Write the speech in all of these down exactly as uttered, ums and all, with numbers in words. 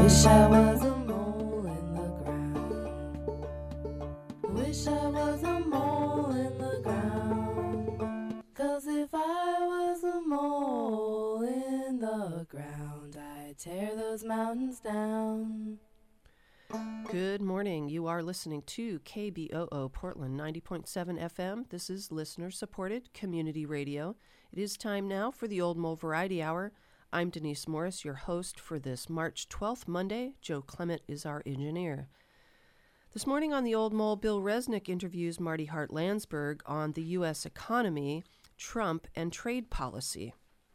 Wish I was a mole in the ground. Wish I was a mole in the ground. 'Cause if I was a mole in the ground, I'd tear those mountains down. Good morning. You are listening to K B O O Portland ninety point seven F M. This is listener-supported community radio. It is time now for the Old Mole Variety Hour. I'm Denise Morris, your host for this March twelfth Monday. Joe Clement is our engineer. This morning on the Old Mole, Bill Resnick interviews Marty Hart-Landsberg on the U S economy, Trump, and trade policy.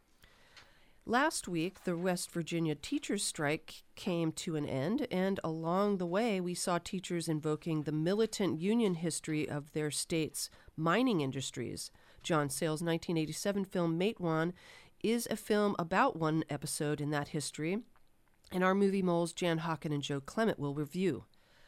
Last week, the West Virginia teachers' strike came to an end, and along the way, we saw teachers invoking the militant union history of their state's mining industries. John Sayles' nineteen eighty-seven film Matewan is a film about one episode in that history, and our movie moles Jan Hawken and Joe Clement will review.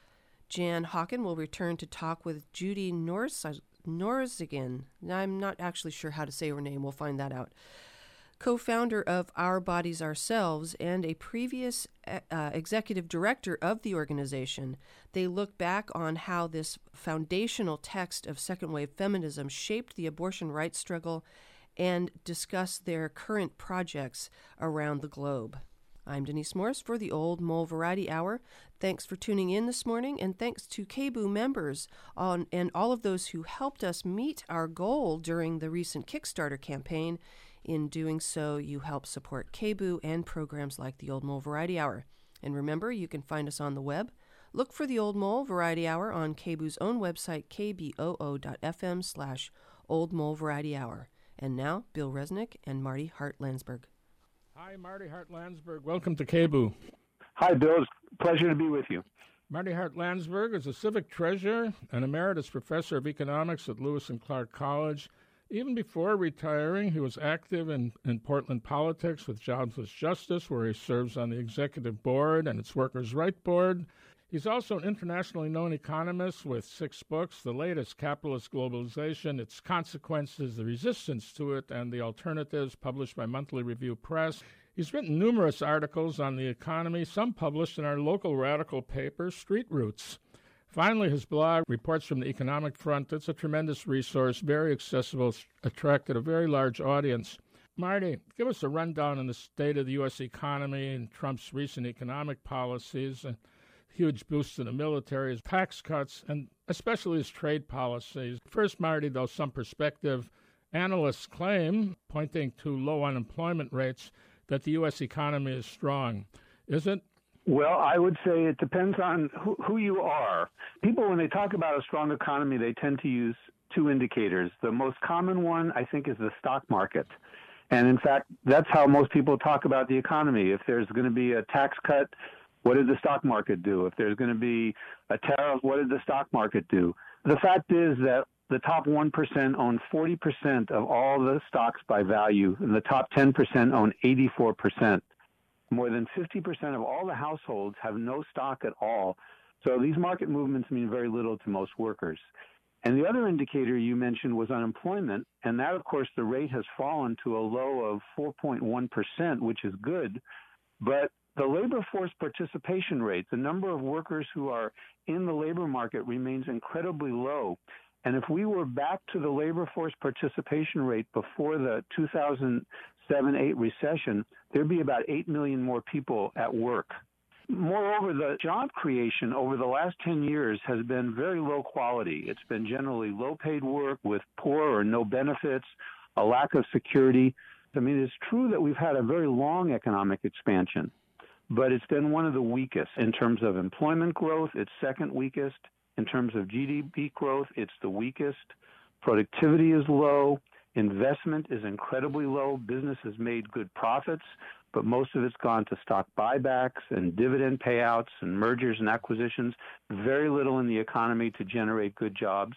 Jan Hawken will return to talk with Judy Nors- Norzigan. I'm not actually sure how to say her name. We'll find that out. Co-founder of Our Bodies Ourselves and a previous uh, executive director of the organization. They look back on how this foundational text of second-wave feminism shaped the abortion rights struggle and discuss their current projects around the globe. I'm Denise Morris for the Old Mole Variety Hour. Thanks for tuning in this morning, and thanks to K B O O members on, and all of those who helped us meet our goal during the recent Kickstarter campaign. In doing so, you help support K B O O and programs like the Old Mole Variety Hour. And remember, you can find us on the web. Look for the Old Mole Variety Hour on K B O O's own website, k b o o dot f m slash Old Mole Variety Hour. And now, Bill Resnick and Marty Hart-Landsberg. Hi, Marty Hart-Landsberg. Welcome to K B O O. Hi, Bill. It's a pleasure to be with you. Marty Hart-Landsberg is a civic treasurer and emeritus professor of economics at Lewis and Clark College. Even before retiring, he was active in, in Portland politics with Jobs with Justice, where he serves on the executive board and its Workers' Right Board. He's also an internationally known economist with six books, the latest, Capitalist Globalization, Its Consequences, The Resistance to It, and the Alternatives, published by Monthly Review Press. He's written numerous articles on the economy, some published in our local radical paper, Street Roots. Finally, his blog, Reports from the Economic Front, it's a tremendous resource, very accessible, attracted a very large audience. Marty, give us a rundown on the state of the U S economy and Trump's recent economic policies, and huge boosts in the military, his tax cuts, and especially his trade policies. First, Marty, though, some perspective. Analysts claim, pointing to low unemployment rates, that the U S economy is strong. Is it? Well, I would say it depends on who, who you are. People, when they talk about a strong economy, they tend to use two indicators. The most common one, I think, is the stock market. And in fact, that's how most people talk about the economy. If there's going to be a tax cut, what did the stock market do? If there's going to be a tariff, what did the stock market do? The fact is that the top one percent own forty percent of all the stocks by value, and the top ten percent own eighty-four percent. More than fifty percent of all the households have no stock at all. So these market movements mean very little to most workers. And the other indicator you mentioned was unemployment. And that, of course, the rate has fallen to a low of four point one percent, which is good. But the labor force participation rate, the number of workers who are in the labor market, remains incredibly low. And if we were back to the labor force participation rate before the two thousand seven eight recession, there'd be about eight million more people at work. Moreover, the job creation over the last ten years has been very low quality. It's been generally low-paid work with poor or no benefits, a lack of security. I mean, it's true that we've had a very long economic expansion, but it's been one of the weakest. In terms of employment growth, it's second weakest. In terms of G D P growth, it's the weakest. Productivity is low. Investment is incredibly low. Business has made good profits, but most of it's gone to stock buybacks and dividend payouts and mergers and acquisitions. Very little in the economy to generate good jobs.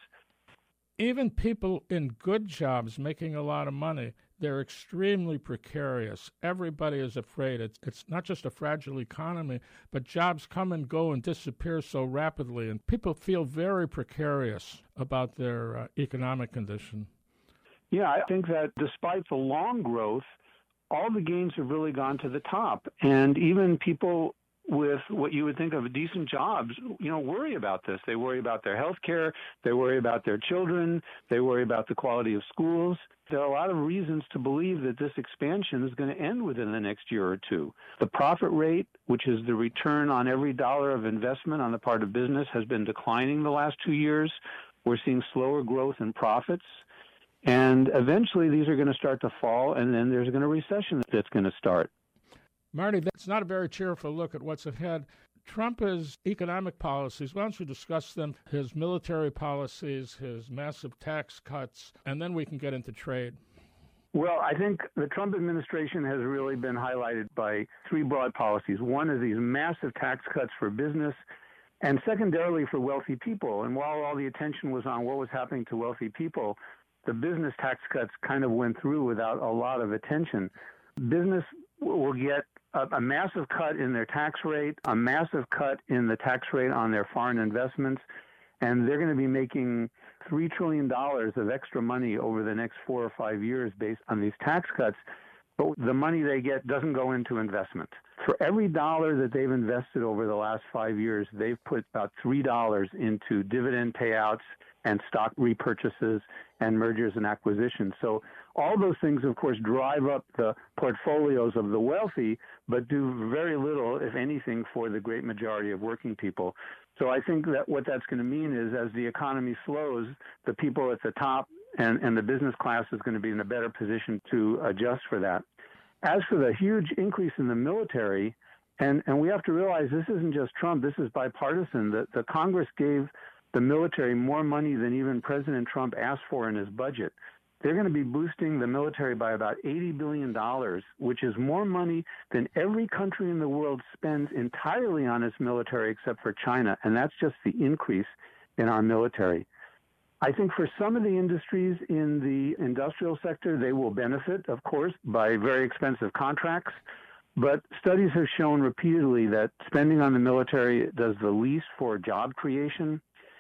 Even people in good jobs making a lot of money, they're extremely precarious. Everybody is afraid. It's, it's not just a fragile economy, but jobs come and go and disappear so rapidly, and people feel very precarious about their uh, economic condition. Yeah, I think that despite the long growth, all the gains have really gone to the top. And even people with what you would think of decent jobs, you know, worry about this. They worry about their health care. They worry about their children. They worry about the quality of schools. There are a lot of reasons to believe that this expansion is going to end within the next year or two. The profit rate, which is the return on every dollar of investment on the part of business, has been declining the last two years. We're seeing slower growth in profits. And eventually these are going to start to fall, and then there's going to be a recession that's going to start. Marty, that's not a very cheerful look at what's ahead. Trump's economic policies, why don't you discuss them, his military policies, his massive tax cuts, and then we can get into trade. Well, I think the Trump administration has really been highlighted by three broad policies. One is these massive tax cuts for business, and secondarily for wealthy people. And while all the attention was on what was happening to wealthy people, the business tax cuts kind of went through without a lot of attention. Business will get a, a massive cut in their tax rate, a massive cut in the tax rate on their foreign investments, and they're going to be making three trillion dollars of extra money over the next four or five years based on these tax cuts. But the money they get doesn't go into investment. For every dollar that they've invested over the last five years, they've put about three dollars into dividend payouts and stock repurchases and mergers and acquisitions. So all those things, of course, drive up the portfolios of the wealthy, but do very little, if anything, for the great majority of working people. So I think that what that's going to mean is as the economy slows, the people at the top and, and the business class is going to be in a better position to adjust for that. As for the huge increase in the military, and, and we have to realize this isn't just Trump, this is bipartisan. The, the Congress gave the military more money than even President Trump asked for in his budget. They're going to be boosting the military by about eighty billion dollars, which is more money than every country in the world spends entirely on its military except for China, and that's just the increase in our military. I think for some of the industries in the industrial sector, they will benefit, of course, by very expensive contracts. But studies have shown repeatedly that spending on the military does the least for job creation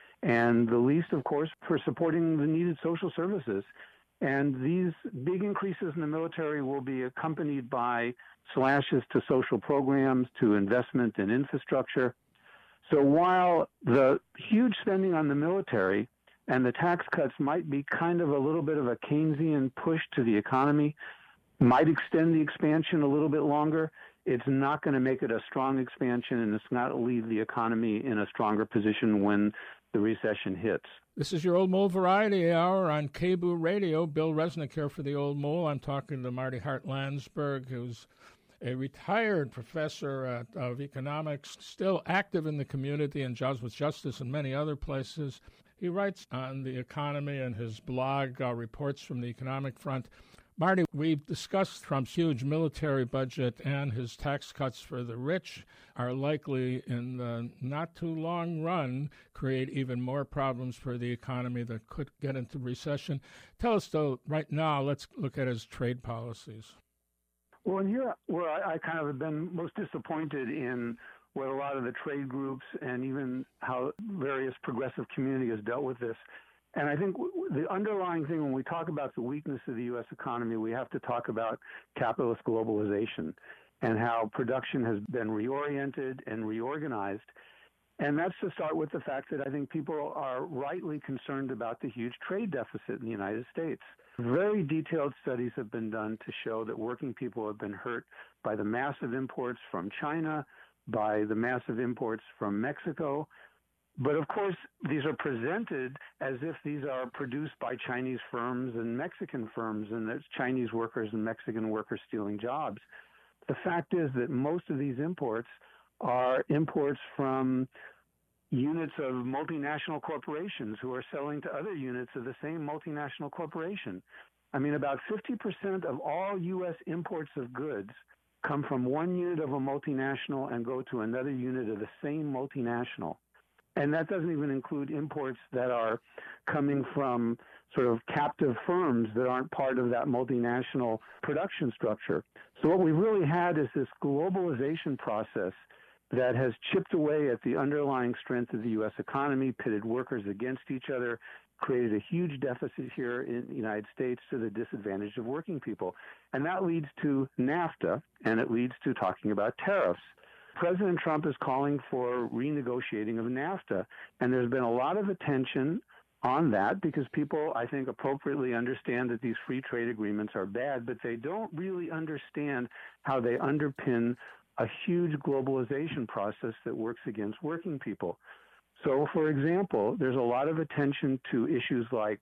and the least, of course, for supporting the needed social services. And these big increases in the military will be accompanied by slashes to social programs, to investment in infrastructure. So while the huge spending on the military and the tax cuts might be kind of a little bit of a Keynesian push to the economy, might extend the expansion a little bit longer, it's not going to make it a strong expansion, and it's not going to leave the economy in a stronger position when the recession hits. This is your Old Mole Variety Hour on K B O O Radio. Bill Resnick here for the Old Mole. I'm talking to Marty Hart-Landsberg, who's a retired professor at, of economics, still active in the community and Jobs with Justice and many other places. He writes on the economy and his blog, uh, Reports from the Economic Front. Marty, we've discussed Trump's huge military budget, and his tax cuts for the rich are likely, in the not-too-long run, create even more problems for the economy that could get into recession. Tell us, though, right now, let's look at his trade policies. Well, and here where I, I kind of have been most disappointed in what a lot of the trade groups and even how various progressive community has dealt with this. And I think the underlying thing when we talk about the weakness of the U S economy, we have to talk about capitalist globalization and how production has been reoriented and reorganized. And that's to start with the fact that I think people are rightly concerned about the huge trade deficit in the United States. Very detailed studies have been done to show that working people have been hurt by the massive imports from China, by the massive imports from Mexico. But of course, these are presented as if these are produced by Chinese firms and Mexican firms, and there's Chinese workers and Mexican workers stealing jobs. The fact is that most of these imports are imports from units of multinational corporations who are selling to other units of the same multinational corporation. I mean, about fifty percent of all U S imports of goods come from one unit of a multinational and go to another unit of the same multinational. And that doesn't even include imports that are coming from sort of captive firms that aren't part of that multinational production structure. So what we've really had is this globalization process that has chipped away at the underlying strength of the U S economy, pitted workers against each other, created a huge deficit here in the United States to the disadvantage of working people. And that leads to NAFTA, and it leads to talking about tariffs. President Trump is calling for renegotiating of NAFTA, and there's been a lot of attention on that because people, I think, appropriately understand that these free trade agreements are bad, but they don't really understand how they underpin a huge globalization process that works against working people. So, for example, there's a lot of attention to issues like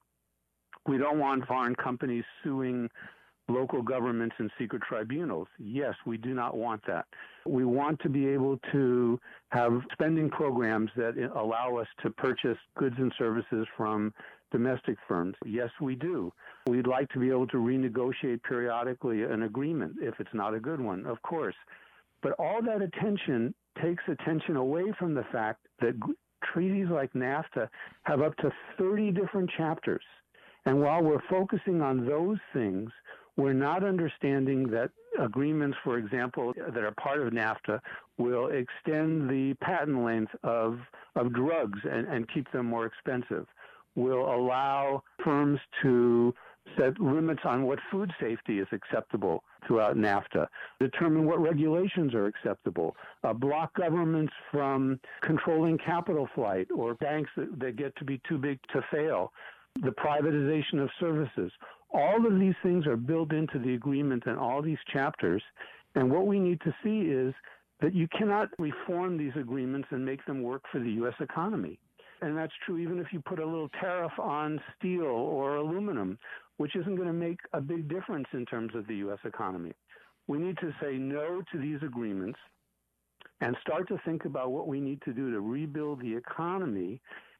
we don't want foreign companies suing local governments and secret tribunals. Yes, we do not want that. We want to be able to have spending programs that allow us to purchase goods and services from domestic firms. Yes, we do. We'd like to be able to renegotiate periodically an agreement if it's not a good one, of course. But all that attention takes attention away from the fact that treaties like NAFTA have up to thirty different chapters. And while we're focusing on those things, we're not understanding that agreements, for example, that are part of NAFTA will extend the patent length of, of drugs and, and keep them more expensive, will allow firms to set limits on what food safety is acceptable throughout NAFTA, determine what regulations are acceptable, uh, block governments from controlling capital flight or banks that, that get to be too big to fail, the privatization of services. All of these things are built into the agreement in all these chapters, and what we need to see is that you cannot reform these agreements and make them work for the U S economy. And that's true even if you put a little tariff on steel or aluminum, which isn't going to make a big difference in terms of the U S economy. We need to say no to these agreements and start to think about what we need to do to rebuild the economy.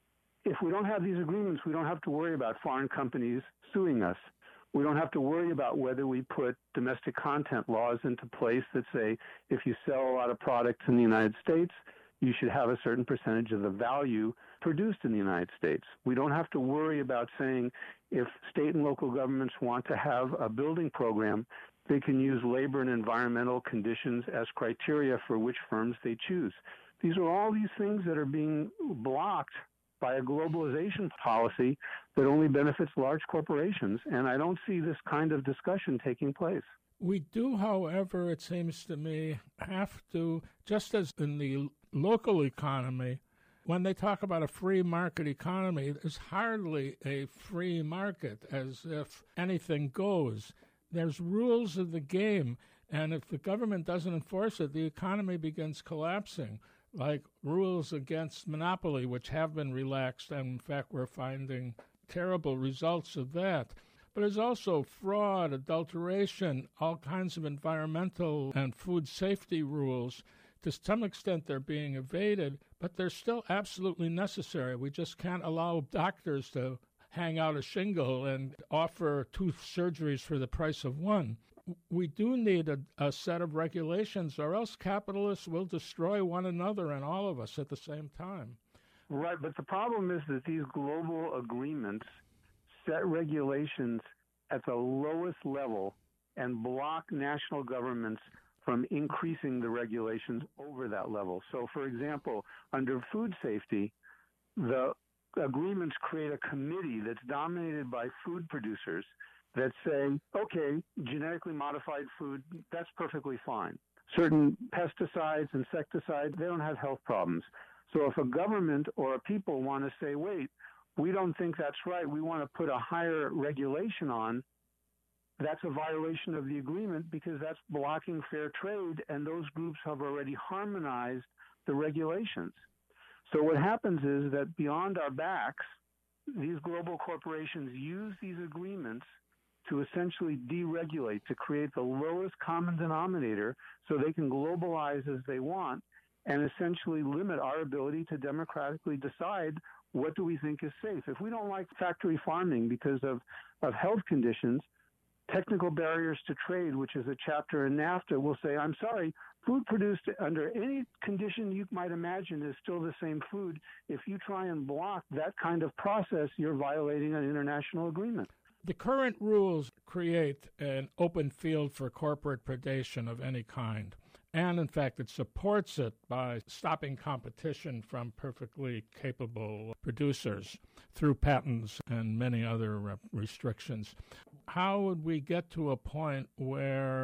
If we don't have these agreements, we don't have to worry about foreign companies suing us. We don't have to worry about whether we put domestic content laws into place that say if you sell a lot of products in the United States, you should have a certain percentage of the value produced in the United States. We don't have to worry about saying if state and local governments want to have a building program, they can use labor and environmental conditions as criteria for which firms they choose. These are all these things that are being blocked by a globalization policy that only benefits large corporations, and I don't see this kind of discussion taking place. We do, however, it seems to me, have to, just as in the local economy, when they talk about a free market economy, there's hardly a free market, as if anything goes. There's rules of the game, and if the government doesn't enforce it, the economy begins collapsing, like rules against monopoly, which have been relaxed, and in fact we're finding terrible results of that. But there's also fraud, adulteration, all kinds of environmental and food safety rules. To some extent they're being evaded, but they're still absolutely necessary. We just can't allow doctors to hang out a shingle and offer two surgeries for the price of one. We do need a, a set of regulations, or else capitalists will destroy one another and all of us at the same time. Right, but the problem is that these global agreements set regulations at the lowest level and block national governments from increasing the regulations over that level. So, for example, under food safety, the agreements create a committee that's dominated by food producers that say, okay, genetically modified food, that's perfectly fine. Certain pesticides, insecticides, they don't have health problems. So if a government or a people want to say, wait, we don't think that's right, we want to put a higher regulation on, that's a violation of the agreement because that's blocking fair trade, and those groups have already harmonized the regulations. So what happens is that beyond our backs, these global corporations use these agreements to essentially deregulate, to create the lowest common denominator so they can globalize as they want and essentially limit our ability to democratically decide what do we think is safe. If we don't like factory farming because of, of health conditions, technical barriers to trade, which is a chapter in NAFTA, will say, I'm sorry, food produced under any condition you might imagine is still the same food. If you try and block that kind of process, you're violating an international agreement. The current rules create an open field for corporate predation of any kind. And, in fact, it supports it by stopping competition from perfectly capable producers through patents and many other uh, restrictions. How would we get to a point where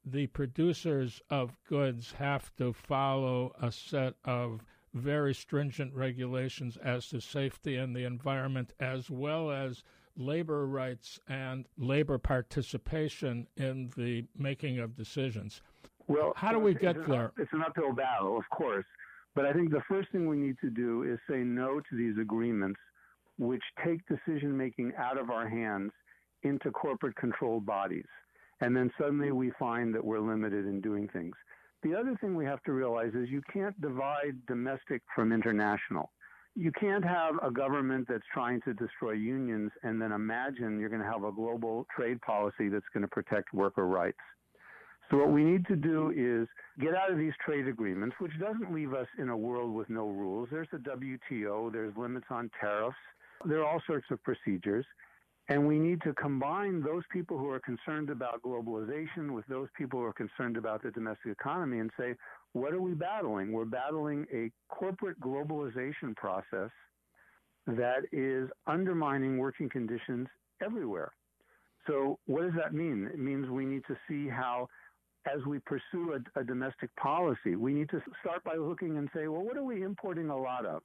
the producers of goods have to follow a set of very stringent regulations as to safety and the environment, as well as labor rights and labor participation in the making of decisions. Well, how do we get it's there? An, it's an uphill battle, of course. But I think the first thing we need to do is say no to these agreements which take decision-making out of our hands into corporate-controlled bodies. And then suddenly we find that we're limited in doing things. The other thing we have to realize is you can't divide domestic from international. You can't have a government that's trying to destroy unions and then imagine you're going to have a global trade policy that's going to protect worker rights. So what we need to do is get out of these trade agreements, which doesn't leave us in a world with no rules. There's the W T O, there's limits on tariffs, there are all sorts of procedures. And we need to combine those people who are concerned about globalization with those people who are concerned about the domestic economy and say, what are we battling? We're battling a corporate globalization process that is undermining working conditions everywhere. So what does that mean? It means we need to see how, as we pursue a, a domestic policy, we need to start by looking and say, well, what are we importing a lot of?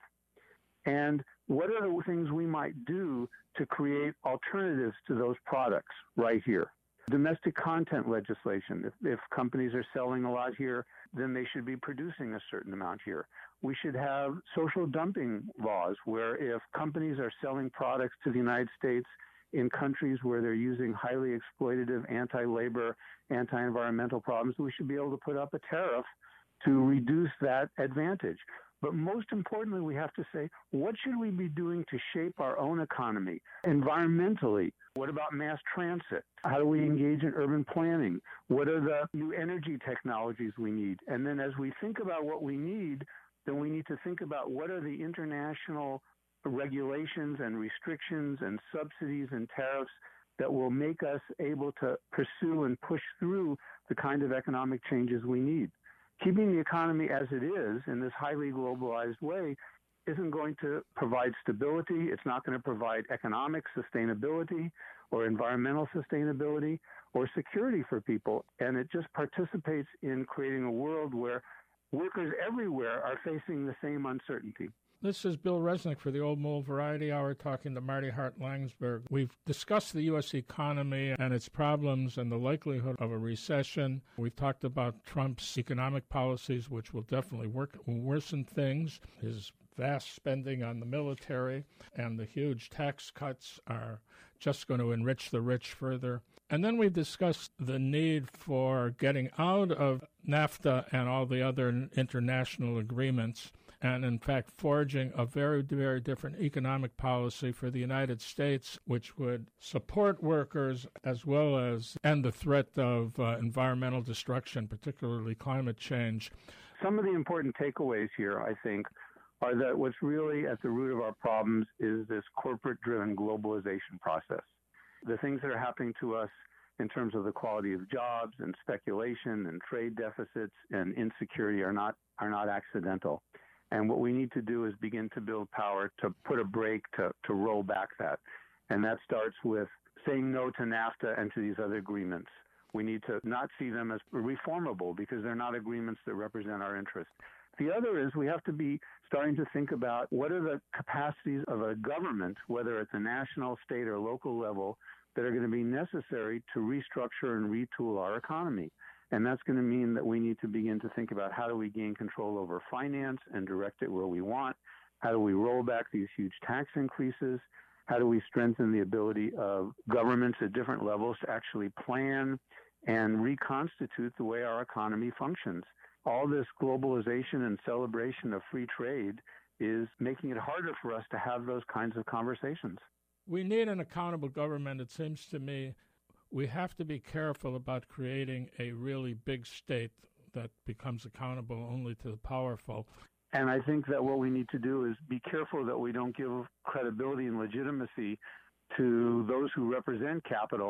And what are the things we might do to create alternatives to those products right here? Domestic content legislation. If, if companies are selling a lot here, then they should be producing a certain amount here. We should have social dumping laws where if companies are selling products to the United States in countries where they're using highly exploitative anti-labor, anti-environmental problems, we should be able to put up a tariff to reduce that advantage. But most importantly, we have to say, what should we be doing to shape our own economy environmentally? What about mass transit? How do we engage in urban planning? What are the new energy technologies we need? And then as we think about what we need, then we need to think about what are the international regulations and restrictions and subsidies and tariffs that will make us able to pursue and push through the kind of economic changes we need. Keeping the economy as it is in this highly globalized way isn't going to provide stability. It's not going to provide economic sustainability or environmental sustainability or security for people. And it just participates in creating a world where workers everywhere are facing the same uncertainty. This is Bill Resnick for the Old Mole Variety Hour, talking to Marty Hart-Langsberg. We've discussed the U S economy and its problems and the likelihood of a recession. We've talked about Trump's economic policies, which will definitely work, will worsen things. His vast spending on the military and the huge tax cuts are just going to enrich the rich further. And then we discussed the need for getting out of NAFTA and all the other international agreements, and in fact forging a very, very different economic policy for the United States, which would support workers as well as end the threat of uh, environmental destruction, particularly climate change. Some of the important takeaways here, I think, are that what's really at the root of our problems is this corporate-driven globalization process. The things that are happening to us in terms of the quality of jobs and speculation and trade deficits and insecurity are not are not accidental. And what we need to do is begin to build power to put a brake to, to roll back that. And that starts with saying no to NAFTA and to these other agreements. We need to not see them as reformable because they're not agreements that represent our interests. The other is we have to be starting to think about what are the capacities of a government, whether at the national, state, or local level, that are going to be necessary to restructure and retool our economy. And that's going to mean that we need to begin to think about how do we gain control over finance and direct it where we want? How do we roll back these huge tax increases? How do we strengthen the ability of governments at different levels to actually plan and reconstitute the way our economy functions? All this globalization and celebration of free trade is making it harder for us to have those kinds of conversations. We need an accountable government, it seems to me. We have to be careful about creating a really big state that becomes accountable only to the powerful. And I think that what we need to do is be careful that we don't give credibility and legitimacy to those who represent capital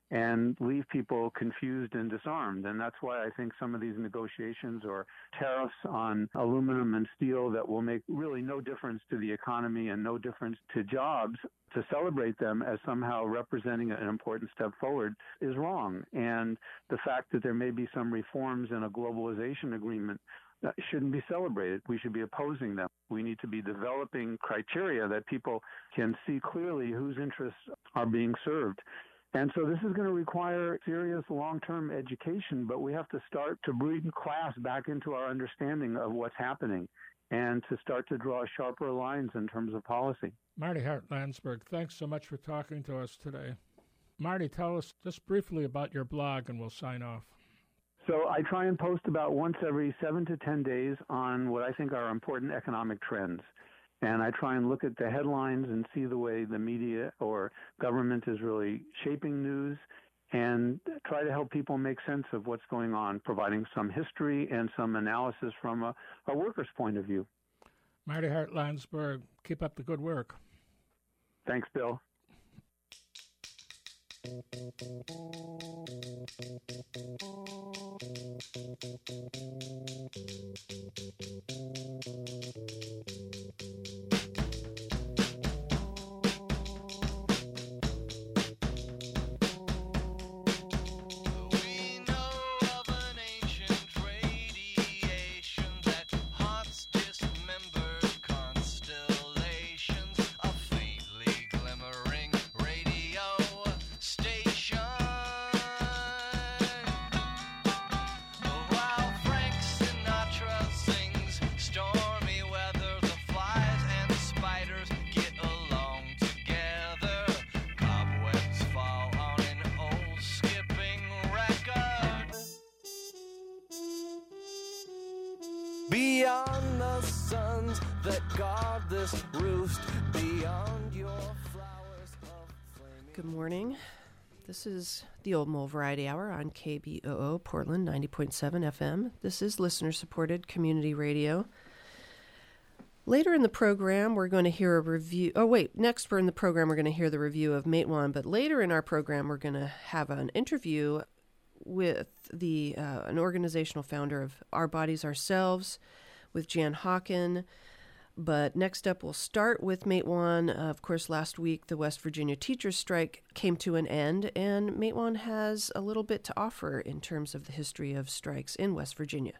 and leave people confused and disarmed. And that's why I think some of these negotiations or tariffs on aluminum and steel that will make really no difference to the economy and no difference to jobs, to celebrate them as somehow representing an important step forward is wrong. And the fact that there may be some reforms in a globalization agreement that shouldn't be celebrated. We should be opposing them. We need to be developing criteria that people can see clearly whose interests are being served. And so this is going to require serious long-term education, but we have to start to breed class back into our understanding of what's happening and to start to draw sharper lines in terms of policy. Marty Hart-Landsberg, thanks so much for talking to us today. Marty, tell us just briefly about your blog and we'll sign off. So I try and post about once every seven to ten days on what I think are important economic trends. And I try and look at the headlines and see the way the media or government is really shaping news and try to help people make sense of what's going on, providing some history and some analysis from a, a worker's point of view. Marty Hart-Landsberg, keep up the good work. Thanks, Bill. Beyond the suns that guard this roost, beyond your flowers of flaming... Good morning. This is the Old Mole Variety Hour on K B O O Portland ninety point seven F M. This is listener-supported community radio. Later in the program, we're going to hear a review. Oh, wait. Next, we're in the program, we're going to hear the review of Matewan. But later in our program, we're going to have an interview with the uh, an organizational founder of Our Bodies Ourselves, with Jan Hawken. But next up, we'll start with Matewan. Uh, of course, last week, the West Virginia teachers' strike came to an end, and Matewan has a little bit to offer in terms of the history of strikes in West Virginia.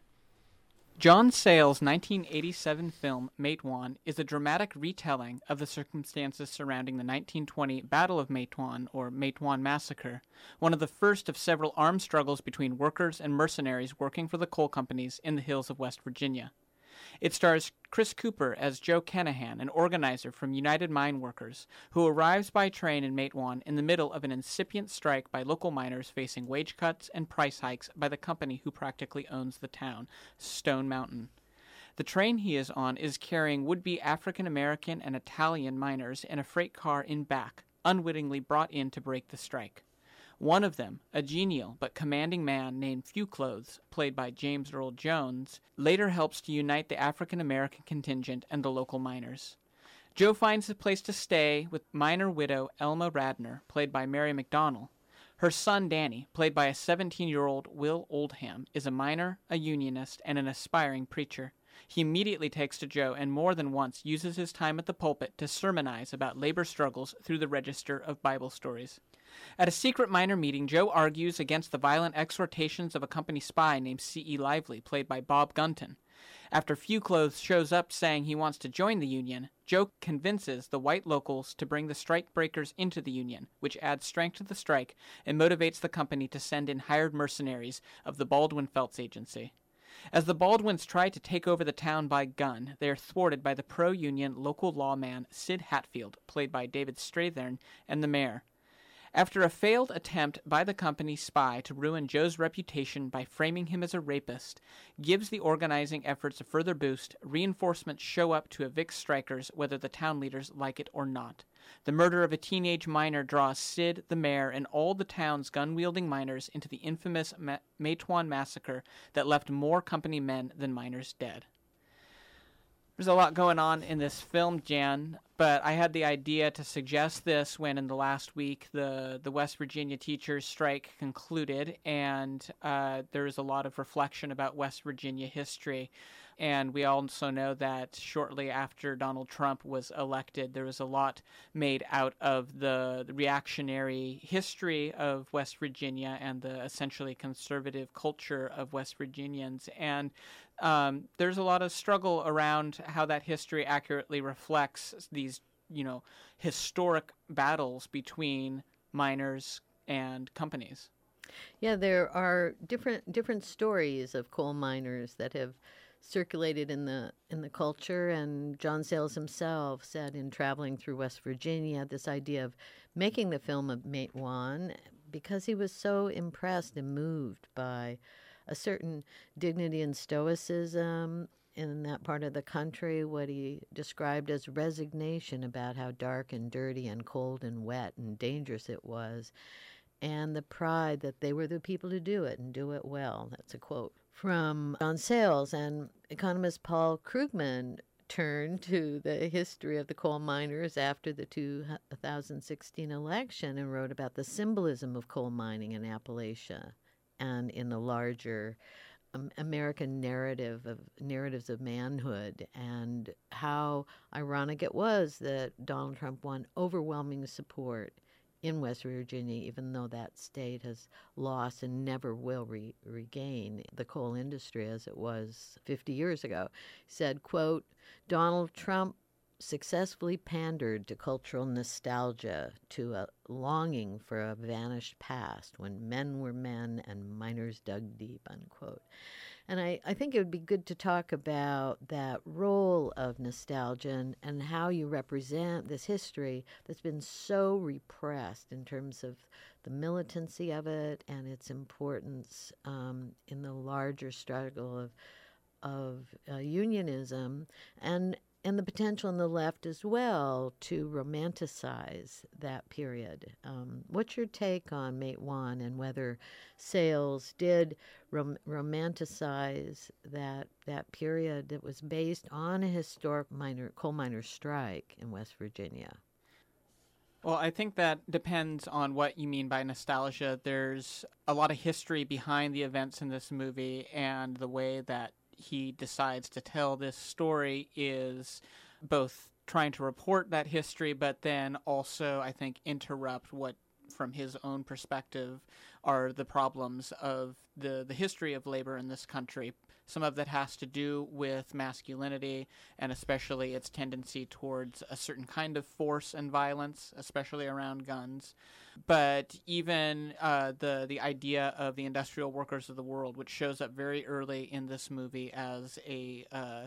John Sayles' nineteen eighty-seven film, Matewan, is a dramatic retelling of the circumstances surrounding the nineteen twenty Battle of Matewan, or Matewan Massacre, one of the first of several armed struggles between workers and mercenaries working for the coal companies in the hills of West Virginia. It stars Chris Cooper as Joe Kenahan, an organizer from United Mine Workers, who arrives by train in Matewan in the middle of an incipient strike by local miners facing wage cuts and price hikes by the company who practically owns the town, Stone Mountain. The train he is on is carrying would-be African-American and Italian miners in a freight car in back, unwittingly brought in to break the strike. One of them, a genial but commanding man named Fewclothes, played by James Earl Jones, later helps to unite the African-American contingent and the local miners. Joe finds a place to stay with miner widow Elma Radner, played by Mary McDonnell. Her son Danny, played by a seventeen-year-old Will Oldham, is a miner, a unionist, and an aspiring preacher. He immediately takes to Joe and more than once uses his time at the pulpit to sermonize about labor struggles through the register of Bible stories. At a secret miner meeting, Joe argues against the violent exhortations of a company spy named C E Lively, played by Bob Gunton. After Fewclothes shows up saying he wants to join the union, Joe convinces the white locals to bring the strike breakers into the union, which adds strength to the strike and motivates the company to send in hired mercenaries of the Baldwin Felts Agency. As the Baldwins try to take over the town by gun, they are thwarted by the pro-union local lawman Sid Hatfield, played by David Strathern, and the mayor. After a failed attempt by the company spy to ruin Joe's reputation by framing him as a rapist gives the organizing efforts a further boost, reinforcements show up to evict strikers whether the town leaders like it or not. The murder of a teenage miner draws Sid, the mayor, and all the town's gun-wielding miners into the infamous Ma- Matewan Massacre that left more company men than miners dead. There's a lot going on in this film, Jan, but I had the idea to suggest this when in the last week the, the West Virginia teachers' strike concluded, and uh, there was a lot of reflection about West Virginia history. And we also know that shortly after Donald Trump was elected, there was a lot made out of the, the reactionary history of West Virginia and the essentially conservative culture of West Virginians. And um, there's a lot of struggle around how that history accurately reflects these, you know, historic battles between miners and companies. Yeah, there are different different stories of coal miners that have circulated in the in the culture, and John Sayles himself said in traveling through West Virginia this idea of making the film of Matewan because he was so impressed and moved by a certain dignity and stoicism in that part of the country, what he described as resignation about how dark and dirty and cold and wet and dangerous it was, and the pride that they were the people to do it and do it well. That's a quote from John Sayles. And economist Paul Krugman turned to the history of the coal miners after the two thousand sixteen election and wrote about the symbolism of coal mining in Appalachia and in the larger um, American narrative of narratives of manhood, and how ironic it was that Donald Trump won overwhelming support in West Virginia, even though that state has lost and never will re- regain the coal industry as it was fifty years ago. He said, quote, Donald Trump successfully pandered to cultural nostalgia, to a longing for a vanished past when men were men and miners dug deep, unquote. And I, I think it would be good to talk about that role of nostalgia and, and how you represent this history that's been so repressed in terms of the militancy of it and its importance um, in the larger struggle of of uh, unionism, and and the potential on the left as well to romanticize that period. Um, what's your take on Matewan and whether Sayles did rom- romanticize that that period that was based on a historic miner, coal miner strike in West Virginia? Well, I think that depends on what you mean by nostalgia. There's a lot of history behind the events in this movie, and the way that he decides to tell this story is both trying to report that history, but then also, I think, interrupt what, from his own perspective, are the problems of the, the history of labor in this country. Some of that has to do with masculinity, and especially its tendency towards a certain kind of force and violence, especially around guns. But even uh, the the idea of the industrial workers of the world, which shows up very early in this movie as a uh,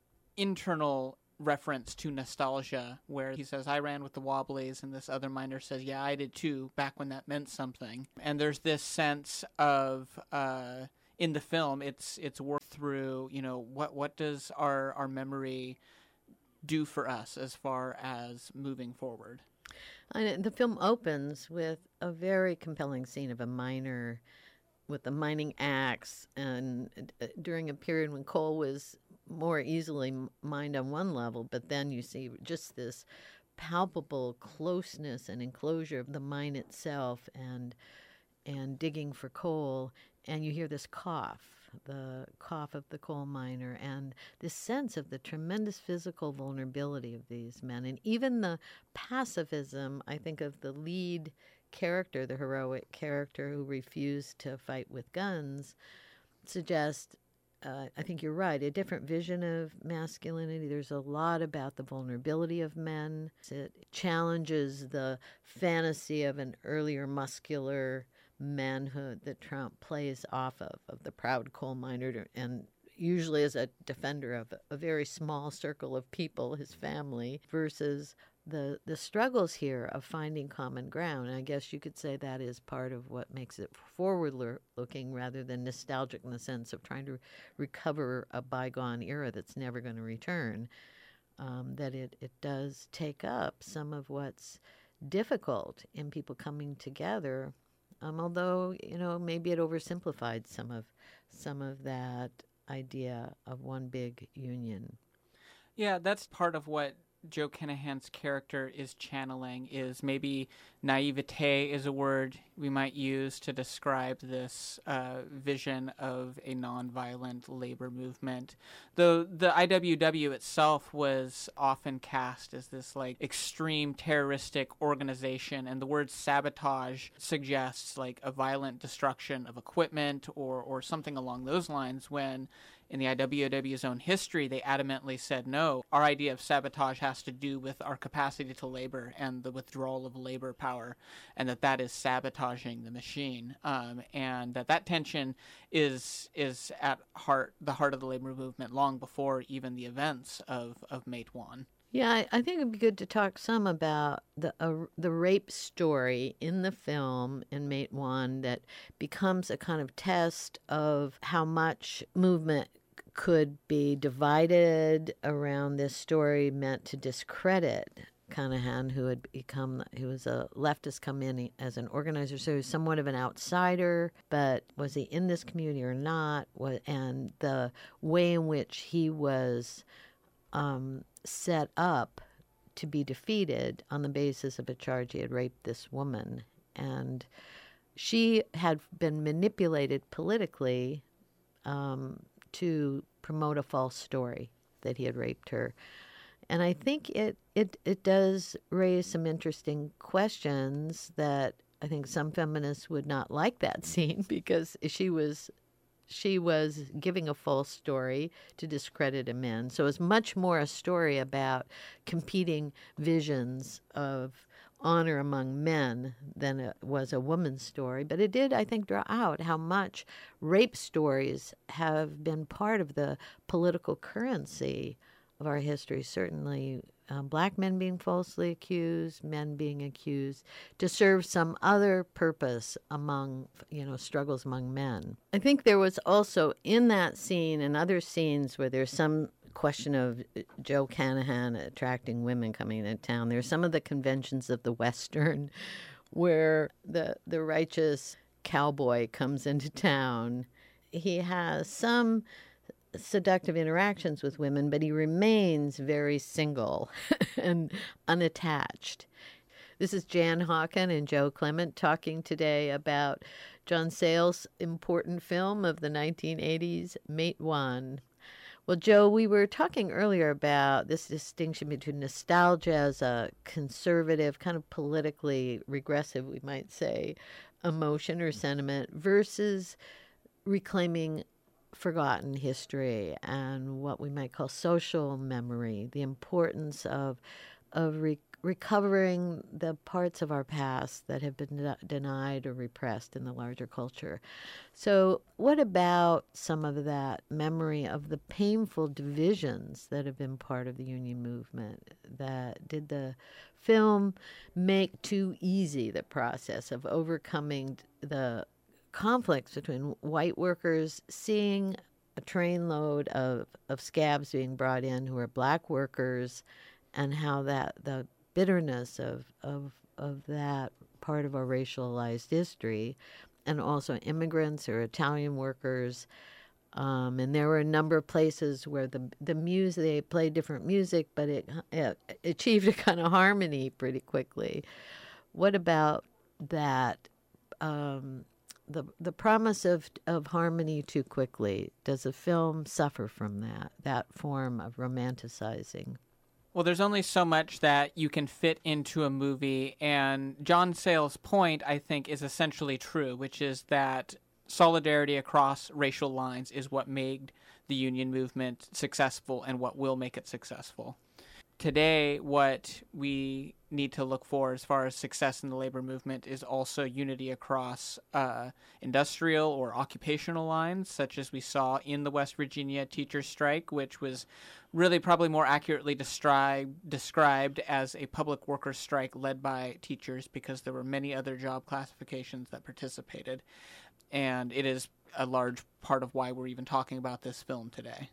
internal reference to nostalgia, where he says, I ran with the Wobblies, and this other miner says, yeah, I did too, back when that meant something. And there's this sense of... Uh, in the film, it's it's worked through, you know, what what does our, our memory do for us as far as moving forward? And the film opens with a very compelling scene of a miner with a mining axe, and uh, during a period when coal was more easily mined on one level, but then you see just this palpable closeness and enclosure of the mine itself, and and digging for coal, and you hear this cough, the cough of the coal miner, and this sense of the tremendous physical vulnerability of these men, and even the pacifism, I think, of the lead character, the heroic character who refused to fight with guns, suggests, uh, I think you're right, a different vision of masculinity. There's a lot about the vulnerability of men. It challenges the fantasy of an earlier muscular manhood that Trump plays off of, of the proud coal miner, and usually as a defender of a very small circle of people, his family, versus the the struggles here of finding common ground. And I guess you could say that is part of what makes it forward-looking rather than nostalgic in the sense of trying to recover a bygone era that's never going to return, um, that it, it does take up some of what's difficult in people coming together. Um, although, you know, maybe it oversimplified some of some of that idea of one big union. Yeah, that's part of what Joe Kinahan's character is channeling, is maybe naivete is a word we might use to describe this uh, vision of a nonviolent labor movement. Though the I W W itself was often cast as this like extreme terroristic organization, and the word sabotage suggests like a violent destruction of equipment or, or something along those lines, when in the I W W's own history, they adamantly said, no, our idea of sabotage has to do with our capacity to labor and the withdrawal of labor power, and that that is sabotaging the machine. Um, and that that tension is is at heart the heart of the labor movement long before even the events of, of Matewan. Yeah, I, I think it'd be good to talk some about the uh, the rape story in the film in Matewan that becomes a kind of test of how much movement could be divided around this story meant to discredit Kinahan, who had become, he was a leftist come in as an organizer, so he was somewhat of an outsider, but was he in this community or not? And the way in which he was um, set up to be defeated on the basis of a charge he had raped this woman. And she had been manipulated politically um, to promote a false story that he had raped her. And I think it, it, it does raise some interesting questions that I think some feminists would not like that scene, because she was she was giving a false story to discredit a man. So it's much more a story about competing visions of honor among men than it was a woman's story. But it did, I think, draw out how much rape stories have been part of the political currency of our history. Certainly um, black men being falsely accused, men being accused to serve some other purpose among, you know, struggles among men. I think there was also in that scene and other scenes where there's some question of Joe Kinahan attracting women coming into town. There's some of the conventions of the Western where the the righteous cowboy comes into town. He has some seductive interactions with women, but he remains very single and unattached. This is Jan Hawken and Joe Clement talking today about John Sayles' important film of the nineteen eighties, Matewan. Well, Joe, we were talking earlier about this distinction between nostalgia as a conservative, kind of politically regressive, we might say, emotion or sentiment versus reclaiming forgotten history and what we might call social memory, the importance of of re- recovering the parts of our past that have been de- denied or repressed in the larger culture. So what about some of that memory of the painful divisions that have been part of the union movement? That did the film make too easy the process of overcoming the conflicts between white workers seeing a trainload of, of scabs being brought in who are black workers, and how that the bitterness of, of of that part of our racialized history, and also immigrants or Italian workers. Um, and there were a number of places where the the music, they played different music, but it, it achieved a kind of harmony pretty quickly. What about that? Um, the the promise of of harmony too quickly. Does a film suffer from that that form of romanticizing? Well, there's only so much that you can fit into a movie, and John Sayles' point, I think, is essentially true, which is that solidarity across racial lines is what made the union movement successful and what will make it successful. Today, what we need to look for as far as success in the labor movement is also unity across uh, industrial or occupational lines, such as we saw in the West Virginia teachers' strike, which was really probably more accurately described described as a public workers' strike led by teachers, because there were many other job classifications that participated. And it is a large part of why we're even talking about this film today.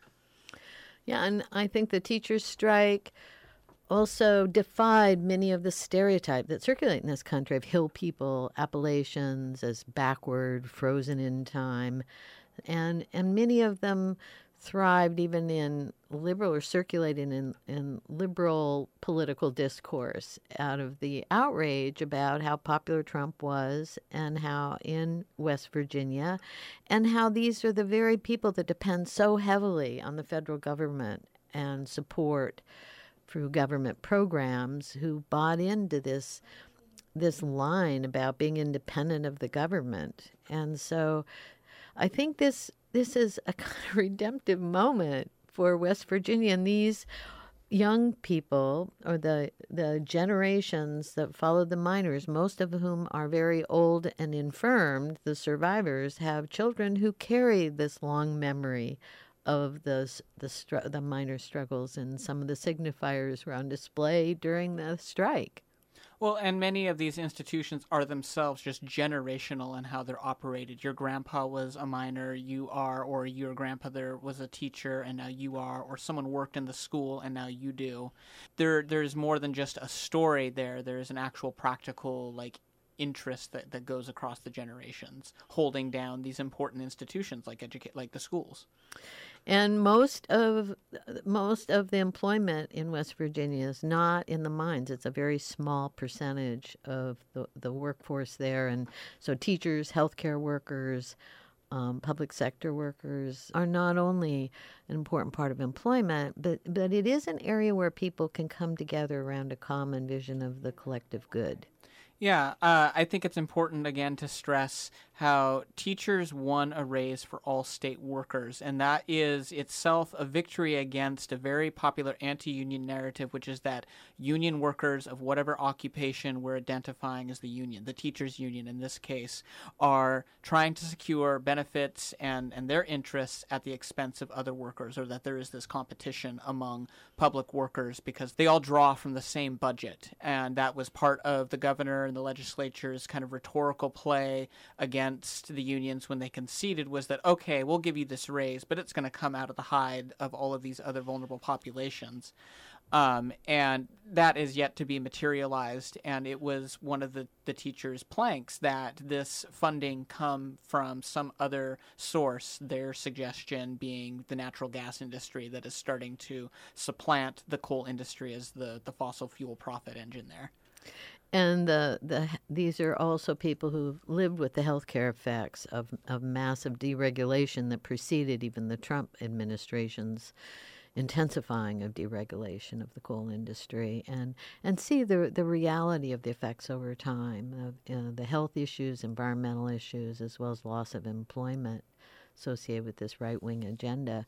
Yeah, and I think the teachers' strike also defied many of the stereotypes that circulate in this country of hill people, Appalachians as backward, frozen in time. And and many of them thrived even in liberal or circulating in, in liberal political discourse out of the outrage about how popular Trump was and how in West Virginia, and how these are the very people that depend so heavily on the federal government and support through government programs, who bought into this this line about being independent of the government. And so I think this this is a kind of redemptive moment for West Virginia, and these young people, or the the generations that followed the miners, most of whom are very old and infirmed, the survivors, have children who carry this long memory of the the str- the miner struggles, and some of the signifiers were on display during the strike. Well, and many of these institutions are themselves just generational in how they're operated. Your grandpa was a miner, you are, or your grandfather was a teacher and now you are, or someone worked in the school and now you do. There, there's more than just a story there. There's an actual practical, like, interest that, that goes across the generations, holding down these important institutions like educate, like the schools. And most of most of the employment in West Virginia is not in the mines. It's a very small percentage of the, the workforce there. And so teachers, healthcare workers, um, public sector workers are not only an important part of employment, but, but it is an area where people can come together around a common vision of the collective good. Yeah, uh, I think it's important, again, to stress how teachers won a raise for all state workers, and that is itself a victory against a very popular anti-union narrative, which is that union workers of whatever occupation we're identifying as the union, the teachers' union in this case, are trying to secure benefits and, and their interests at the expense of other workers, or that there is this competition among public workers because they all draw from the same budget. And that was part of the governor and the legislature's kind of rhetorical play against the unions when they conceded, was that, okay, we'll give you this raise, but it's going to come out of the hide of all of these other vulnerable populations. Um, and that is yet to be materialized. And it was one of the, the teachers' planks that this funding come from some other source, their suggestion being the natural gas industry that is starting to supplant the coal industry as the, the fossil fuel profit engine there. And the, the these are also people who've lived with the healthcare effects of, of massive deregulation that preceded even the Trump administration's intensifying of deregulation of the coal industry, and, and see the the reality of the effects over time of uh, the health issues, environmental issues, as well as loss of employment associated with this right-wing agenda.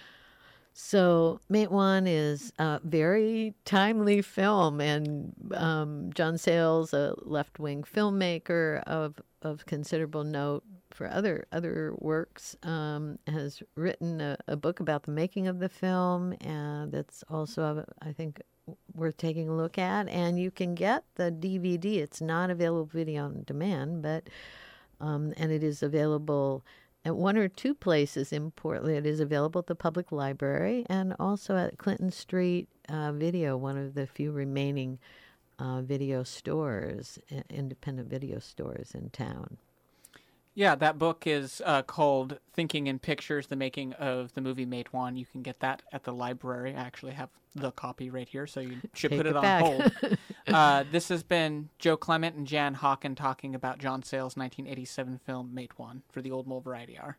So Matewan is a very timely film, and um, John Sayles, a left-wing filmmaker of, of considerable note for other other works, um, has written a, a book about the making of the film, and that's also, I think, worth taking a look at. And you can get the D V D. It's not available video on demand, but um, and it is available at one or two places in Portland. It is available at the public library and also at Clinton Street uh, Video, one of the few remaining uh, video stores, independent video stores in town. Yeah, that book is uh, called Thinking in Pictures, the Making of the Movie Matewan. You can get that at the library. I actually have the copy right here, so you should Take put it, it on back. hold. uh, this has been Joe Clement and Jan Hawken talking about John Sayles' nineteen eighty-seven film Matewan for the Old Mole Variety Hour.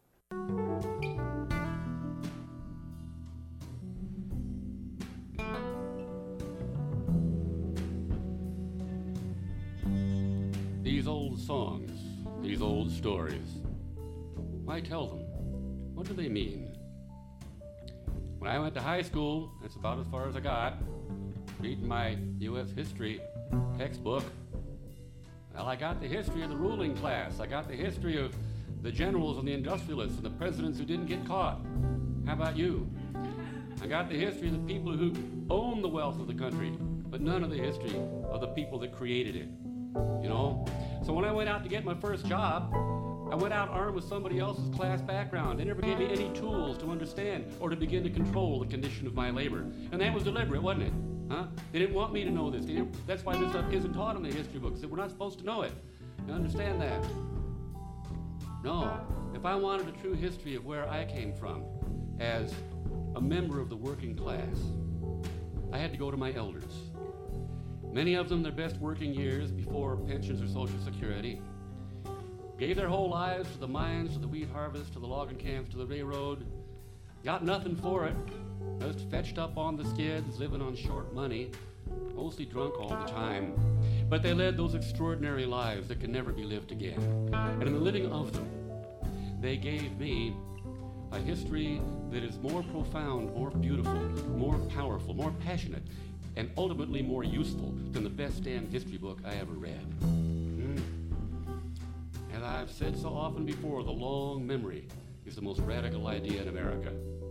These old songs, these old stories, why tell them? What do they mean? When I went to high school, that's about as far as I got, reading my U S history textbook. Well, I got the history of the ruling class. I got the history of the generals and the industrialists and the presidents who didn't get caught. How about you? I got the history of the people who own the wealth of the country, but none of the history of the people that created it. You know? So when I went out to get my first job, I went out armed with somebody else's class background. They never gave me any tools to understand or to begin to control the condition of my labor. And that was deliberate, wasn't it? Huh? They didn't want me to know this. They didn't, that's why this stuff isn't taught in the history books. That we're not supposed to know it. You understand that? No. If I wanted a true history of where I came from, as a member of the working class, I had to go to my elders. Many of them their best working years before pensions or Social Security, gave their whole lives to the mines, to the wheat harvest, to the logging camps, to the railroad, got nothing for it, just fetched up on the skids, living on short money, mostly drunk all the time. But they led those extraordinary lives that can never be lived again. And in the living of them, they gave me a history that is more profound, more beautiful, more powerful, more passionate, and ultimately more useful than the best damn history book I ever read. Mm. As I've said so often before, the long memory is the most radical idea in America.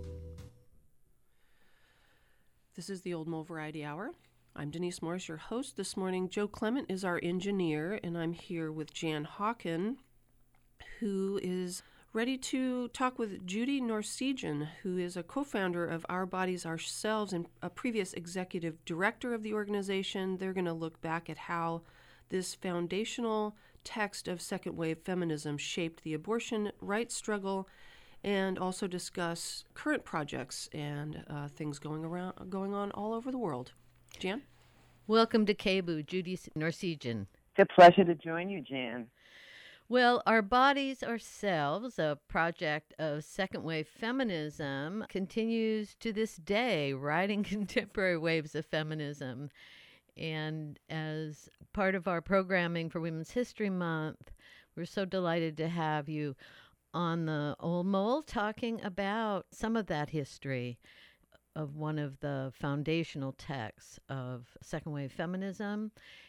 This is the Old Mole Variety Hour. I'm Denise Morris, your host this morning. Joe Clement is our engineer, and I'm here with Jan Hawken, who is ready to talk with Judy Norsijan, who is a co-founder of Our Bodies, Ourselves and a previous executive director of the organization. They're going to look back at how this foundational text of second wave feminism shaped the abortion rights struggle, and also discuss current projects and uh, things going around, going on all over the world. Jan? Welcome to K B O O, Judy Norsijan. It's a pleasure to join you, Jan. Well, Our Bodies, Ourselves, a project of second wave feminism, continues to this day, riding contemporary waves of feminism. And as part of our programming for Women's History Month, we're so delighted to have you on the Old Mole talking about some of that history of one of the foundational texts of second wave feminism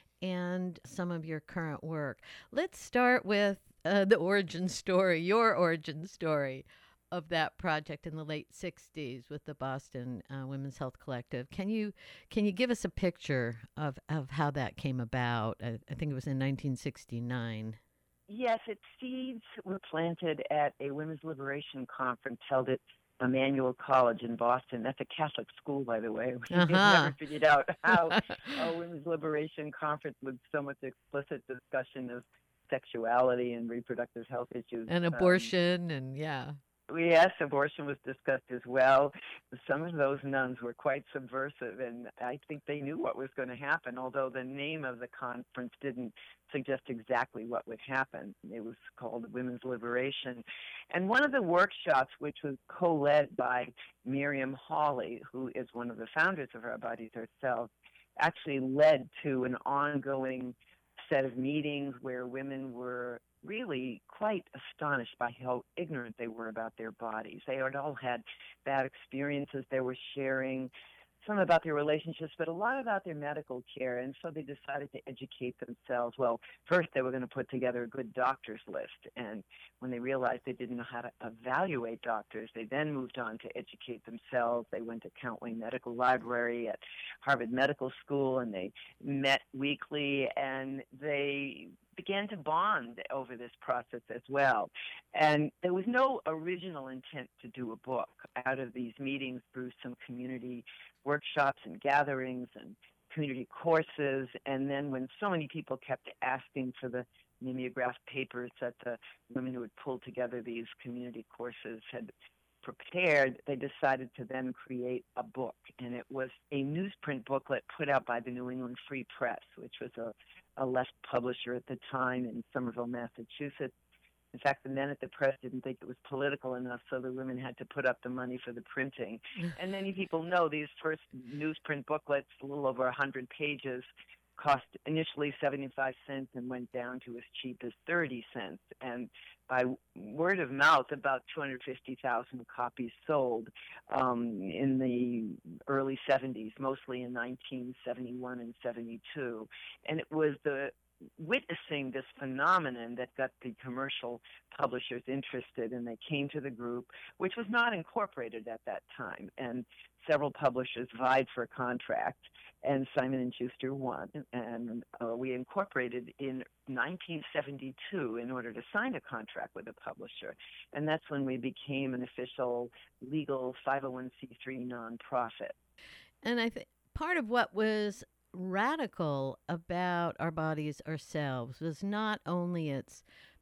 and some of your current work. Let's start with uh, the origin story, your origin story of that project in the late sixties with the Boston uh, Women's Health Collective. Can you can you give us a picture of, of how that came about? I, I think it was in nineteen sixty-nine. Yes, its seeds were planted at a women's liberation conference held at Emmanuel College in Boston. That's a Catholic school, by the way. We've Uh-huh. never figured out how a women's liberation conference with so much explicit discussion of sexuality and reproductive health issues. And abortion, um, and yeah. Yes, abortion was discussed as well. Some of those nuns were quite subversive, and I think they knew what was going to happen, although the name of the conference didn't suggest exactly what would happen. It was called Women's Liberation. And one of the workshops, which was co-led by Miriam Hawley, who is one of the founders of Our Bodies Ourselves, actually led to an ongoing set of meetings where women were really quite astonished by how ignorant they were about their bodies. They had all had bad experiences they were sharing, some about their relationships, but a lot about their medical care. And so they decided to educate themselves. Well, first they were going to put together a good doctor's list. And when they realized they didn't know how to evaluate doctors, they then moved on to educate themselves. They went to Count Wayne Medical Library at Harvard Medical School, and they met weekly, and they began to bond over this process as well. And there was no original intent to do a book. Out of these meetings grew some community workshops and gatherings and community courses. And then when so many people kept asking for the mimeographed papers that the women who had pulled together these community courses had prepared, they decided to then create a book. And it was a newsprint booklet put out by the New England Free Press, which was a, a left publisher at the time in Somerville, Massachusetts. In fact, the men at the press didn't think it was political enough, so the women had to put up the money for the printing. And many people know these first newsprint booklets, a little over one hundred pages, cost initially seventy-five cents and went down to as cheap as thirty cents. And by word of mouth, about two hundred fifty thousand copies sold um, in the early seventies, mostly in nineteen seventy-one and seventy-two. And it was the witnessing this phenomenon that got the commercial publishers interested, and they came to the group, which was not incorporated at that time. And several publishers vied for a contract, and Simon and Schuster won. And uh, we incorporated in nineteen seventy-two in order to sign a contract with a publisher. And that's when we became an official legal five oh one c three nonprofit. And I think part of what was radical about Our Bodies Ourselves was not only its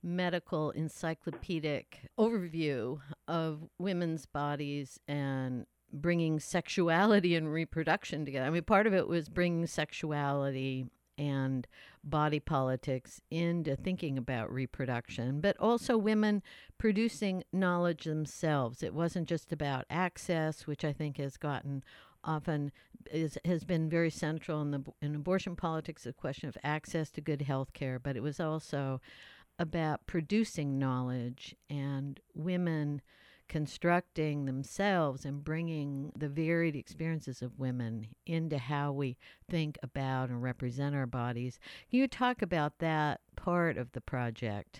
medical encyclopedic overview of women's bodies and bringing sexuality and reproduction together. I mean, part of it was bringing sexuality and body politics into thinking about reproduction, but also women producing knowledge themselves. It wasn't just about access, which I think has gotten often is has been very central in the in abortion politics, the question of access to good health care, but it was also about producing knowledge and women constructing themselves and bringing the varied experiences of women into how we think about and represent our bodies. Can you talk about that part of the project?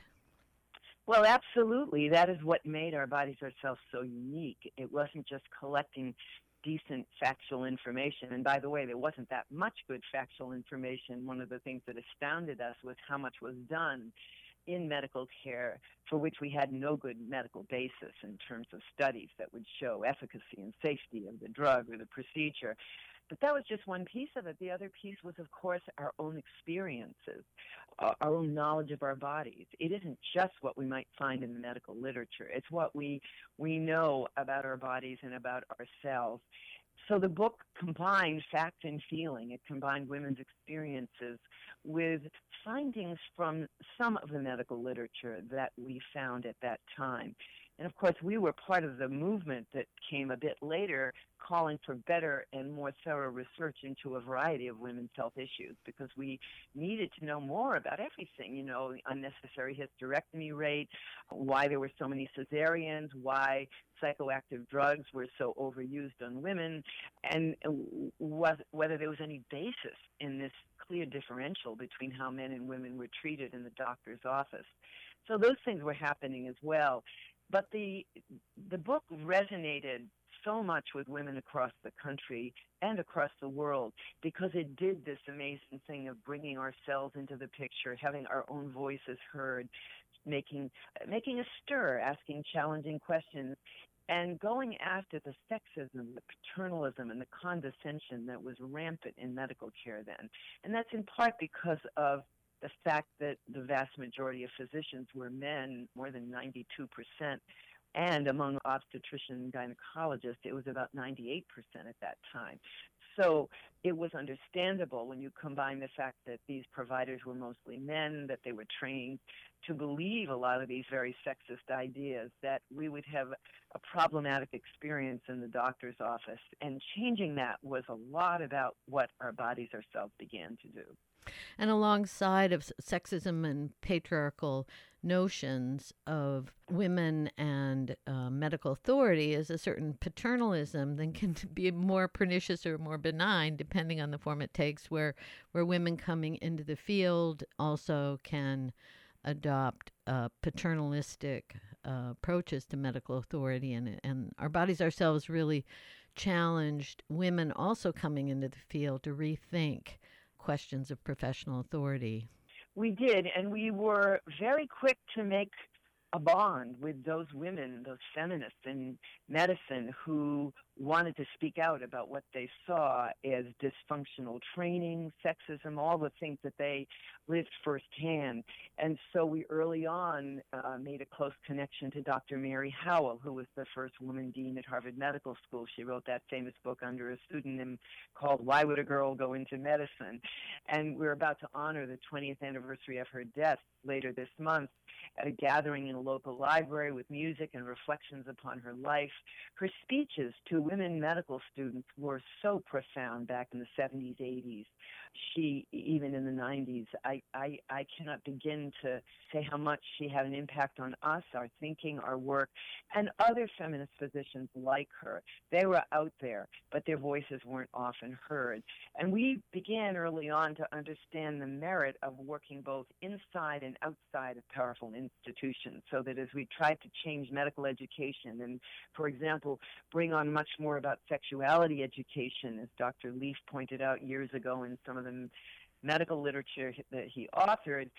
Well, absolutely. That is what made Our Bodies Ourselves so unique. It wasn't just collecting decent factual information. And by the way, there wasn't that much good factual information. One of the things that astounded us was how much was done in medical care for which we had no good medical basis in terms of studies that would show efficacy and safety of the drug or the procedure. But that was just one piece of it. The other piece was, of course, our own experiences, uh, our own knowledge of our bodies. It isn't just what we might find in the medical literature. It's what we we know about our bodies and about ourselves. So the book combined fact and feeling. It combined women's experiences with findings from some of the medical literature that we found at that time. And of course, we were part of the movement that came a bit later, calling for better and more thorough research into a variety of women's health issues, because we needed to know more about everything, you know, the unnecessary hysterectomy rate, why there were so many cesareans, why psychoactive drugs were so overused on women, and was, whether there was any basis in this clear differential between how men and women were treated in the doctor's office. So those things were happening as well. But the the book resonated so much with women across the country and across the world because it did this amazing thing of bringing ourselves into the picture, having our own voices heard, making making a stir, asking challenging questions, and going after the sexism, the paternalism, and the condescension that was rampant in medical care then. And that's in part because of the fact that the vast majority of physicians were men, more than ninety-two percent, and among obstetrician and gynecologists, it was about ninety-eight percent at that time. So it was understandable when you combine the fact that these providers were mostly men, that they were trained to believe a lot of these very sexist ideas, that we would have a problematic experience in the doctor's office. And changing that was a lot about what Our Bodies Ourselves began to do. And alongside of sexism and patriarchal notions of women and uh, medical authority is a certain paternalism that can be more pernicious or more benign, depending on the form it takes, where, where women coming into the field also can adopt uh, paternalistic uh, approaches to medical authority. And, and Our Bodies Ourselves really challenged women also coming into the field to rethink questions of professional authority. We did, and we were very quick to make a bond with those women, those feminists in medicine who wanted to speak out about what they saw as dysfunctional training, sexism, all the things that they lived firsthand. And so we early on uh, made a close connection to Doctor Mary Howell, who was the first woman dean at Harvard Medical School. She wrote that famous book under a pseudonym called Why Would a Girl Go Into Medicine? And we're about to honor the twentieth anniversary of her death later this month at a gathering in a local library with music and reflections upon her life. Her speeches to women medical students were so profound back in the seventies, eighties. She, even in the nineties, I, I, I cannot begin to say how much she had an impact on us, our thinking, our work, and other feminist physicians like her. They were out there, but their voices weren't often heard. And we began early on to understand the merit of working both inside and outside of powerful institutions, so that as we tried to change medical education and, for example, bring on much more about sexuality education, as Doctor Leaf pointed out years ago in some of the medical literature that he authored,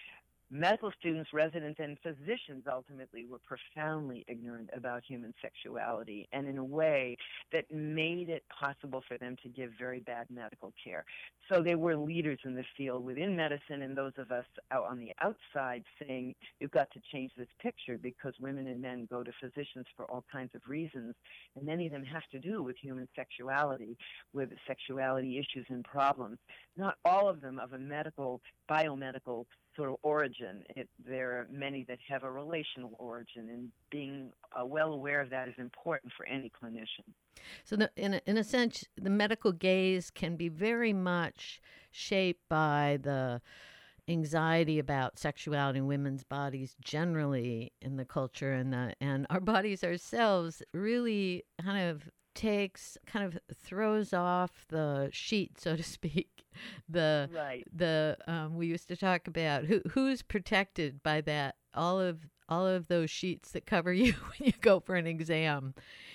medical students, residents, and physicians ultimately were profoundly ignorant about human sexuality, and in a way that made it possible for them to give very bad medical care. So they were leaders in the field within medicine, and those of us out on the outside saying, you've got to change this picture because women and men go to physicians for all kinds of reasons, and many of them have to do with human sexuality, with sexuality issues and problems. Not all of them of a medical, biomedical sort of origin. It, there are many that have a relational origin, and being uh, well aware of that is important for any clinician. So the, in, a, in a sense, the medical gaze can be very much shaped by the anxiety about sexuality and women's bodies generally in the culture, and the, and our bodies ourselves really kind of takes, kind of throws off the sheet, so to speak. The right. the um, we used to talk about who who's protected by that, all of all of those sheets that cover you when you go for an exam,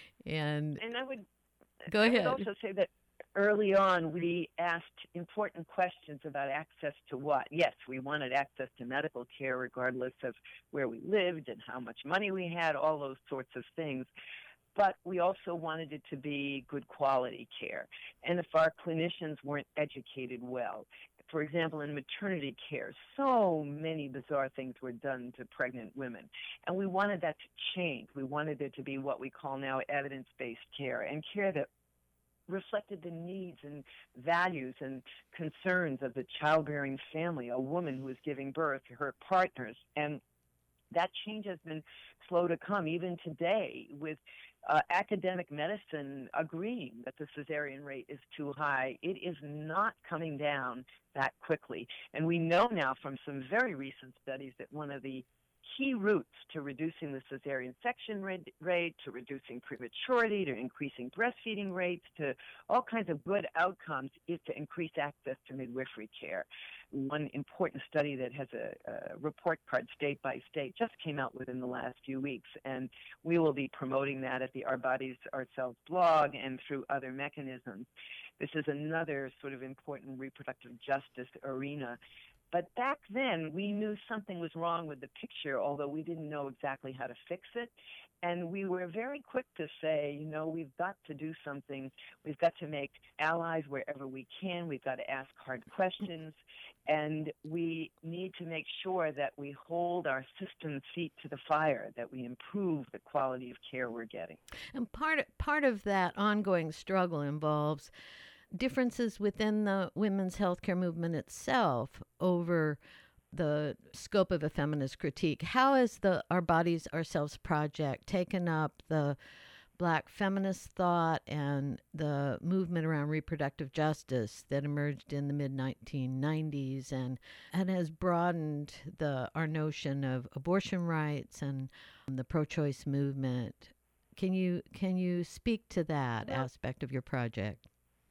and and I would go I ahead. would also say that early on we asked important questions about access to what. Yes, we wanted access to medical care regardless of where we lived and how much money we had, all those sorts of things. But we also wanted it to be good quality care. And if our clinicians weren't educated well, for example, in maternity care, so many bizarre things were done to pregnant women. And we wanted that to change. We wanted there to be what we call now evidence-based care, and care that reflected the needs and values and concerns of the childbearing family, a woman who is giving birth, her partners. And that change has been slow to come, even today, with uh, academic medicine agreeing that the cesarean rate is too high. It is not coming down that quickly. And we know now from some very recent studies that one of the key routes to reducing the cesarean section rate, rate, to reducing prematurity, to increasing breastfeeding rates, to all kinds of good outcomes is to increase access to midwifery care. One important study that has a, a report card state by state just came out within the last few weeks, and we will be promoting that at the Our Bodies Ourselves blog and through other mechanisms. This is another sort of important reproductive justice arena. But back then, we knew something was wrong with the picture, although we didn't know exactly how to fix it. And we were very quick to say, you know, we've got to do something. We've got to make allies wherever we can. We've got to ask hard questions. And we need to make sure that we hold our system's feet to the fire, that we improve the quality of care we're getting. And part, part of that ongoing struggle involves differences within the women's healthcare movement itself over the scope of a feminist critique. How has the Our Bodies Ourselves project taken up the Black feminist thought and the movement around reproductive justice that emerged in the mid nineteen nineties and, and has broadened the our notion of abortion rights and the pro-choice movement? Can you can you speak to that well, aspect of your project?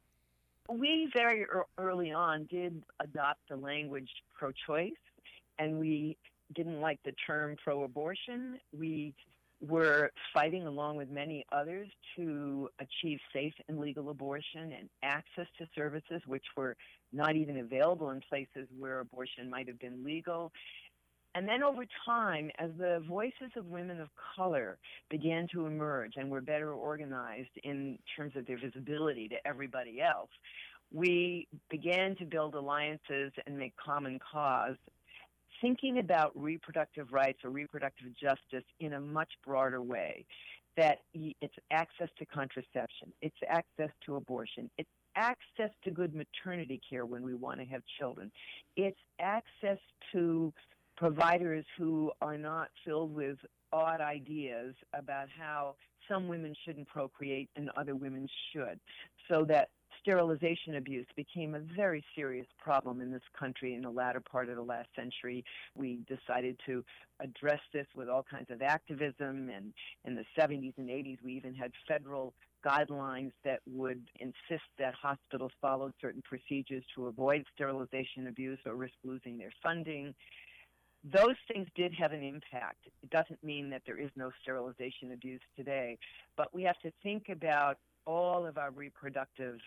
We very early on did adopt the language pro-choice, and we didn't like the term pro-abortion. We were fighting along with many others to achieve safe and legal abortion and access to services which were not even available in places where abortion might have been legal. And then over time, as the voices of women of color began to emerge and were better organized in terms of their visibility to everybody else, we began to build alliances and make common cause, thinking about reproductive rights or reproductive justice in a much broader way, that it's access to contraception, it's access to abortion, it's access to good maternity care when we want to have children, it's access to providers who are not filled with odd ideas about how some women shouldn't procreate and other women should, so that sterilization abuse became a very serious problem in this country in the latter part of the last century. We decided to address this with all kinds of activism, and in the seventies and eighties we even had federal guidelines that would insist that hospitals follow certain procedures to avoid sterilization abuse or risk losing their funding. Those things did have an impact. It doesn't mean that there is no sterilization abuse today, but we have to think about all of our reproductive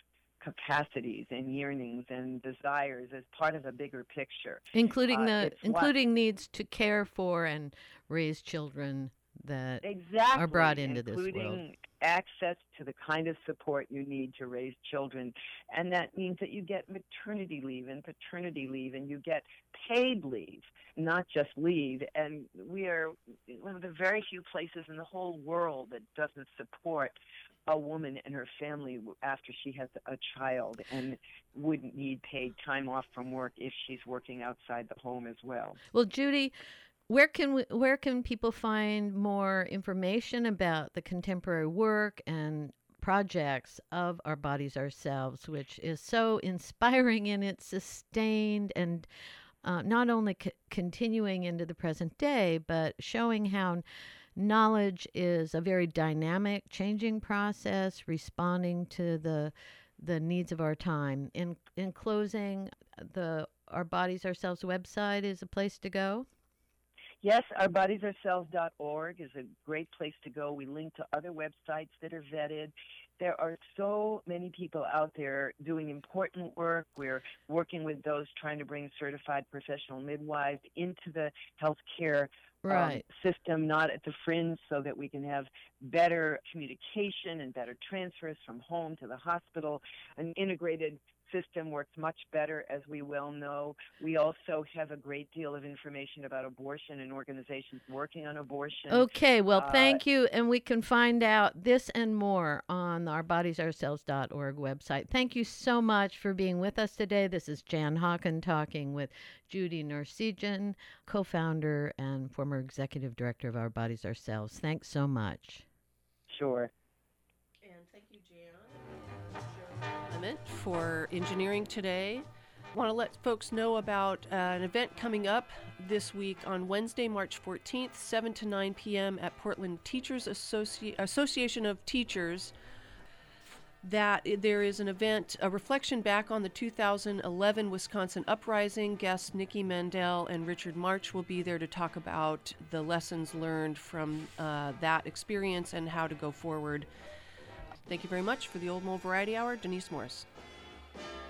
capacities and yearnings and desires as part of a bigger picture. Including Uh, the it's what- including needs to care for and raise children that exactly are brought into this including world. access to the kind of support you need to raise children. And that means that you get maternity leave and paternity leave, and you get paid leave, not just leave. And we are one of the very few places in the whole world that doesn't support a woman and her family after she has a child and wouldn't need paid time off from work if she's working outside the home as well. Well, Judy, where can we, where can people find more information about the contemporary work and projects of Our Bodies Ourselves, which is so inspiring in its sustained and uh, not only c- continuing into the present day, but showing how knowledge is a very dynamic, changing process, responding to the the needs of our time. In in closing, the Our Bodies Ourselves website is a place to go. Yes, our bodies ourselves dot org is a great place to go. We link to other websites that are vetted. There are so many people out there doing important work. We're working with those trying to bring certified professional midwives into the healthcare Right. um, system, not at the fringe, so that we can have better communication and better transfers from home to the hospital. An integrated system works much better, as we well know. We also have a great deal of information about abortion and organizations working on abortion. Okay, well, Uh, thank you. And we can find out this and more on the our bodies ourselves dot org website. Thank you so much for being with us today. This is Jan Hawken talking with Judy Nursegian, co-founder and former executive director of Our Bodies Ourselves. Thanks so much. Sure. And thank you, Jan. Clement for engineering today. I want to let folks know about uh, an event coming up this week on Wednesday, March fourteenth, seven to nine p.m. at Portland Teachers Associ- Association of Teachers. That there is an event, a reflection back on the two thousand eleven Wisconsin uprising. Guests Nikki Mandel and Richard March will be there to talk about the lessons learned from uh, that experience and how to go forward. Thank you very much. For the Old Mole Variety Hour, Denise Morris.